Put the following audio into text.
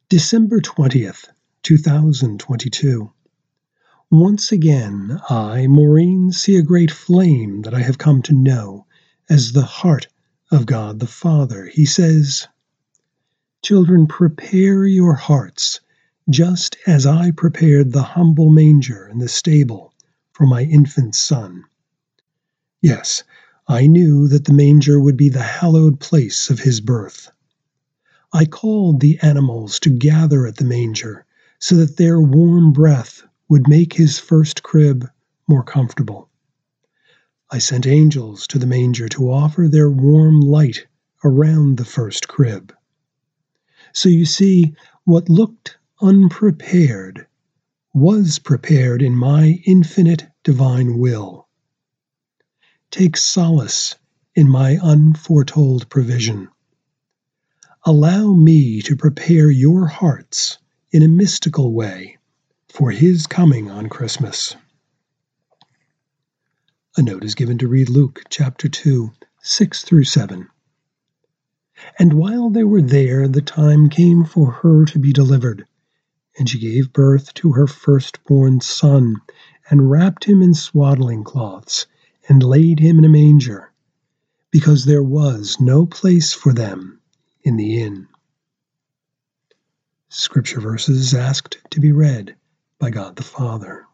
December 20th, 2022. Once again, I, Maureen, see a great flame that I have come to know as the heart of God the Father. He says, "Children, prepare your hearts, just as I prepared the humble manger in the stable for my infant son." Yes, I knew that the manger would be the hallowed place of his birth. I called the animals to gather at the manger so that their warm breath would make his first crib more comfortable. I sent angels to the manger to offer their warm light around the first crib. So you see, what looked unprepared was prepared in my infinite divine will. Take solace in my unforetold provision. Allow me to prepare your hearts in a mystical way for his coming on Christmas. A note is given to read Luke chapter 2, 6 through 7. And while they were there, the time came for her to be delivered, and she gave birth to her firstborn son, and wrapped him in swaddling cloths, and laid him in a manger, because there was no place for them in the inn. Scripture verses asked to be read by God the Father.